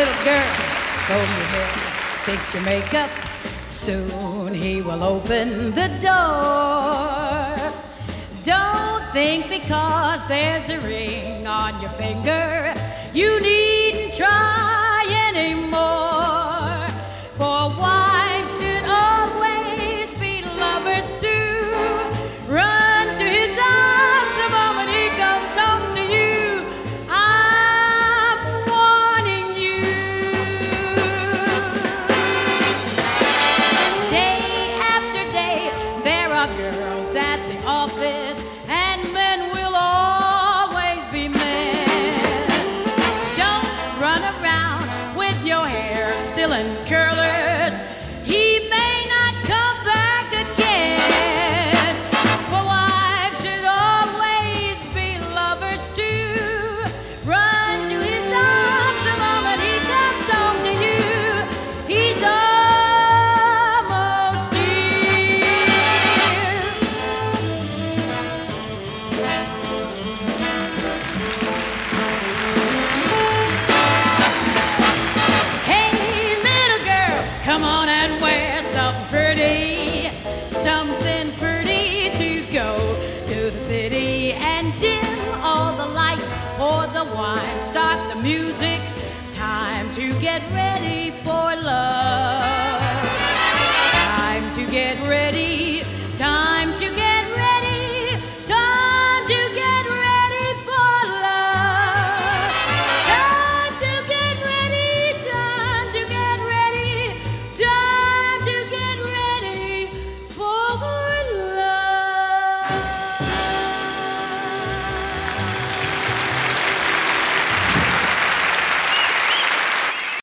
little girl, comb your hair, fix your makeup. Soon he will open the door. Don't think because there's a ring on your finger, you needn't try anymore. For wives should always be lovers too. Run to his arms the moment he comes home to you. I'm warning you. Day after day, there are girls at the office, and men will always be men. Don't run around with your hair still in curlers. He may not come back again. For wives should always be lovers too. Run to his arms the moment he comes home to you. He's almost here. Hey, little girl, come on and wear something pretty to go to the city and dim all the lights, pour the wine, start the music. Time to get ready for love. Time to get ready